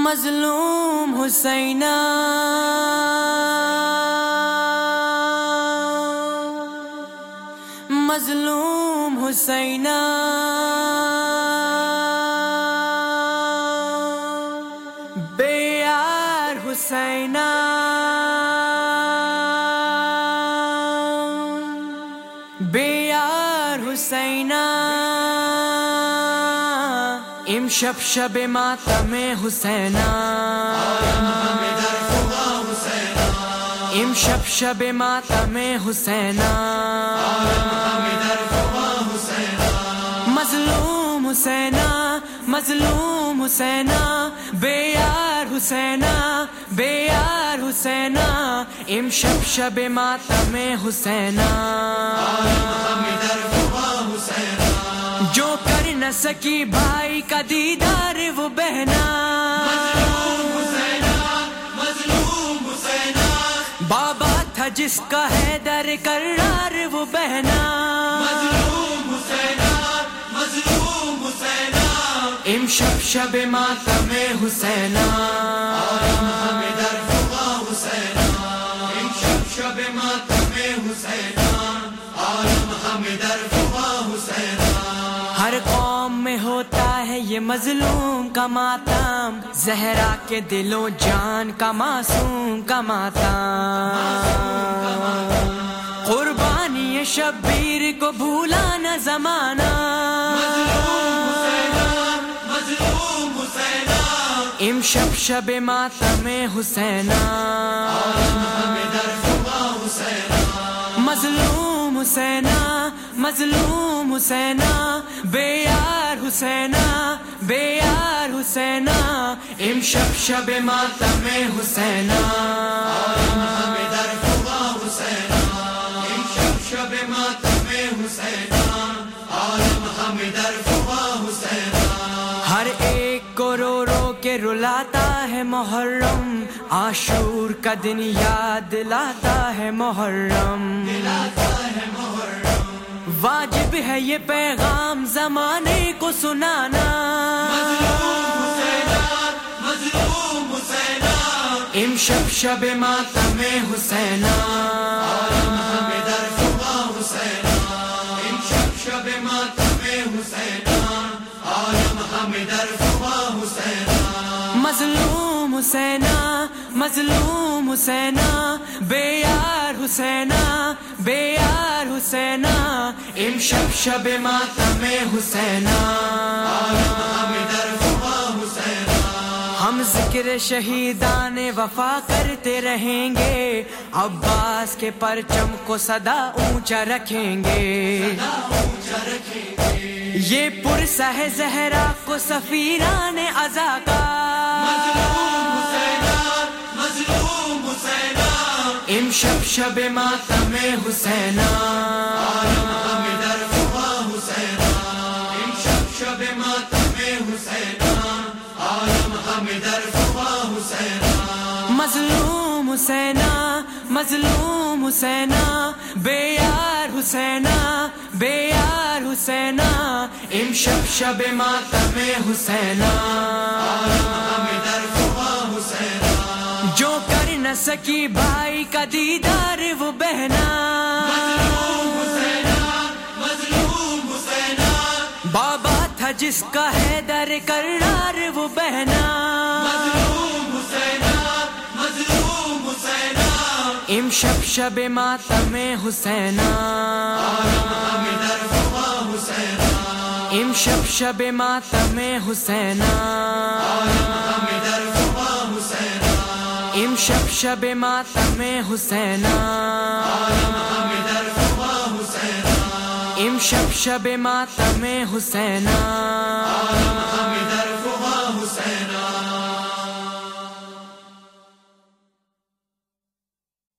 مظلوم حسینہ مظلوم حسینہ بے یار حسینہ بے یار حسینہ امشب شب ماتم حسینہ امشب شب ماتم حسینہ مظلوم حسینہ مظلوم حسینہ بے یار حسینہ بے یار حسینہ امشب شب ماتم حسینہ جو کر نہ سکی بھائی کا دیدار وہ بہنا بابا تھا جس کا حیدر کرار وہ بہنا امشب شب ماتم حسینہ امشب شب ماتم حسینہ ہر قوم میں ہوتا ہے یہ مظلوم کا ماتم زہرا کے دلوں جان کا معصوم کا ماتم قربانی شبیر کو بھولا نہ زمانہ امشب شب ماتم حسینہ مظلوم حسینہ مظلوم حسینہ بے یار حسینہ بے یار حسینہ امشب شب ماتم حسینہ امشب شب ماتم حسینہ ہر ایک کو رو رو کے رلاتا ہے محرم عاشور کا دن یاد دلاتا ہے محرم واجب ہے یہ پیغام زمانے کو سنانا امشب شب ماتم حسینہ امشب شب ماتم حسینہ مظلوم حسینہ مظلوم حسینہ بے یار حسینہ بے یار حسینہ امشب شب ماتم حسینہ ہم ذکر شہیدان وفا کرتے رہیں گے عباس کے پرچم کو صدا اونچا رکھیں گے یہ پرسہ ہے زہرا کو سفیران عزا کا امشب شب ماتم حسینہ امشب شب ماتم حسینہ مظلوم حسینہ مظلوم حسینہ بے یار حسینہ بے یار حسینہ امشب شب ماتم حسینہ جو کر نہ سکی بھائی کا دیدار وہ بہنا بابا تھا جس کا حیدر کرار وہ بہنا امشب شب ماتم حسینہ امشب شب ماتم حسینہ امشب شب ماتم حسینہ امشب شب ماتم حسینہ